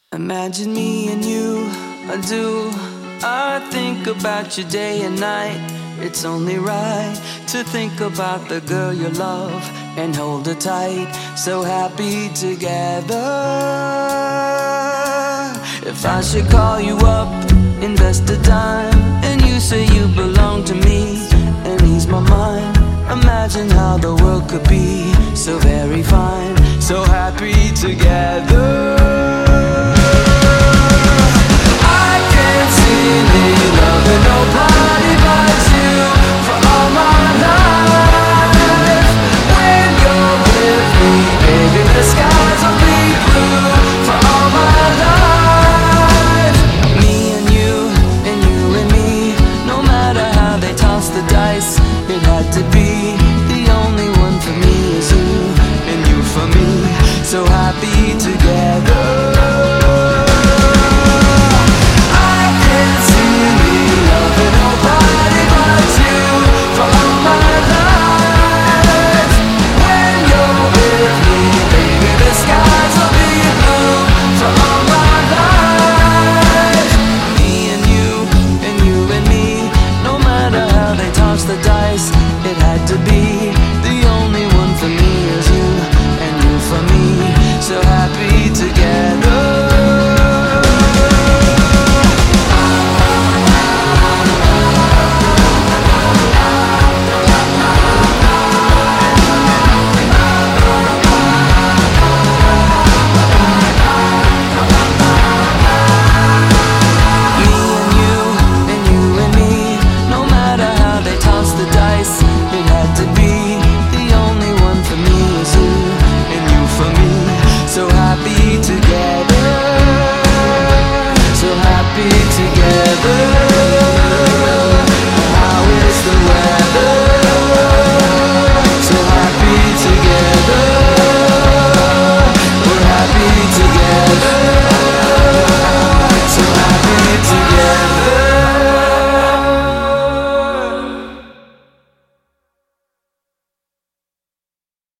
Imagine me and you, I do. I think about you day and night. It's only right to think about the girl you love and hold her tight. So happy together. If I should call you up, invest a dime, and you say you belong to me and ease my mind, imagine how the world could be so very fine, so happy together.